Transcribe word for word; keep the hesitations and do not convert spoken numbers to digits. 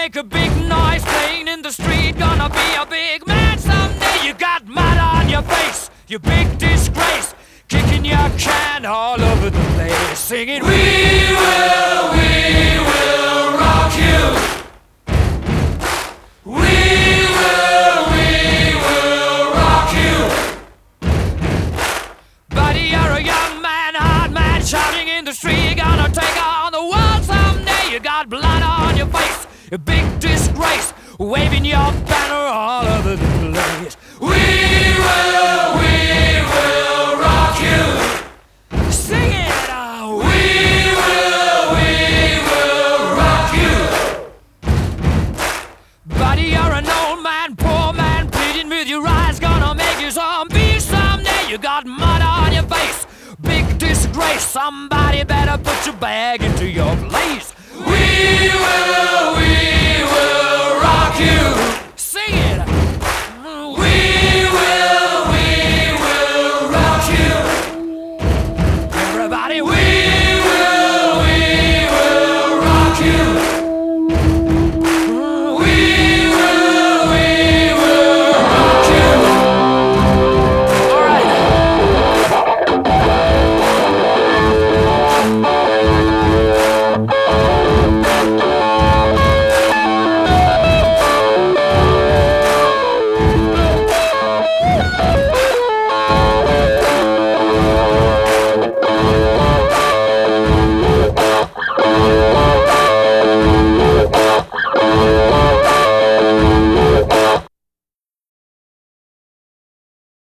make a big noise playing in the street. Gonna be a big man someday. You got mud on your face, you big disgrace. Kicking your can all over the place, singing, we will, we will rock you. We will, we will rock you. Buddy, you're a young man, hard man, shouting in the street. You're gonna take on the world someday. You got blood on your face, a big disgrace, waving your banner all over the place. We will, we will rock you. Sing it out. We will, we will rock you. Buddy, you're an old man, poor man, pleading with your eyes. Gonna make you zombie someday. You got mud on your face, big disgrace. Somebody better put your bag into your place. We will, we